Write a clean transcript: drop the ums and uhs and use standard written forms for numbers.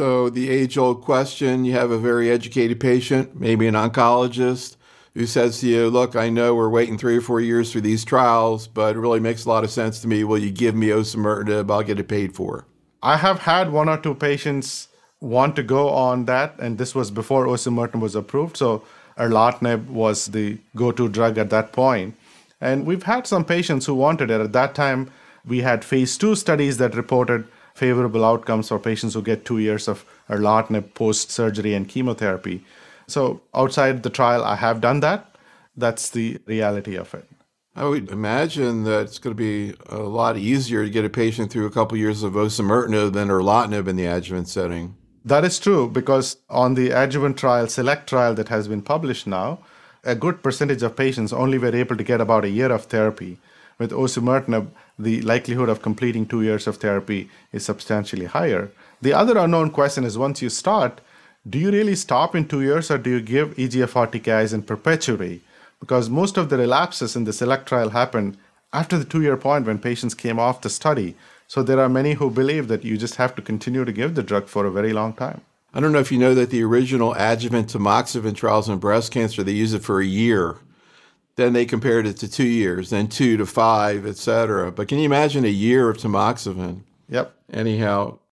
So the age-old question, you have a very educated patient, maybe an oncologist, who says to you, look, I know we're waiting 3 or 4 years for these trials, but it really makes a lot of sense to me. Will you give me osimertinib? I'll get it paid for. I have had 1 or 2 patients want to go on that, and this was before osimertinib was approved. So erlotinib was the go-to drug at that point. And we've had some patients who wanted it. At that time, we had phase 2 studies that reported favorable outcomes for patients who get 2 years of erlotinib post-surgery and chemotherapy. So outside the trial, I have done that. That's the reality of it. I would imagine that it's going to be a lot easier to get a patient through a couple years of osimertinib than erlotinib in the adjuvant setting. That is true, because on the adjuvant trial, SELECT trial that has been published now, a good percentage of patients only were able to get about a year of therapy. With osimertinib, the likelihood of completing 2 years of therapy is substantially higher. The other unknown question is, once you start, do you really stop in 2 years, or do you give EGFR TKIs in perpetuity? Because most of the relapses in the SELECT trial happened after the 2-year point when patients came off the study. So there are many who believe that you just have to continue to give the drug for a very long time. I don't know if you know that the original adjuvant tamoxifen trials in breast cancer, they used it for a year. Then they compared it to 2 years, then 2 to 5, et cetera. But can you imagine a year of tamoxifen? Yep. Anyhow,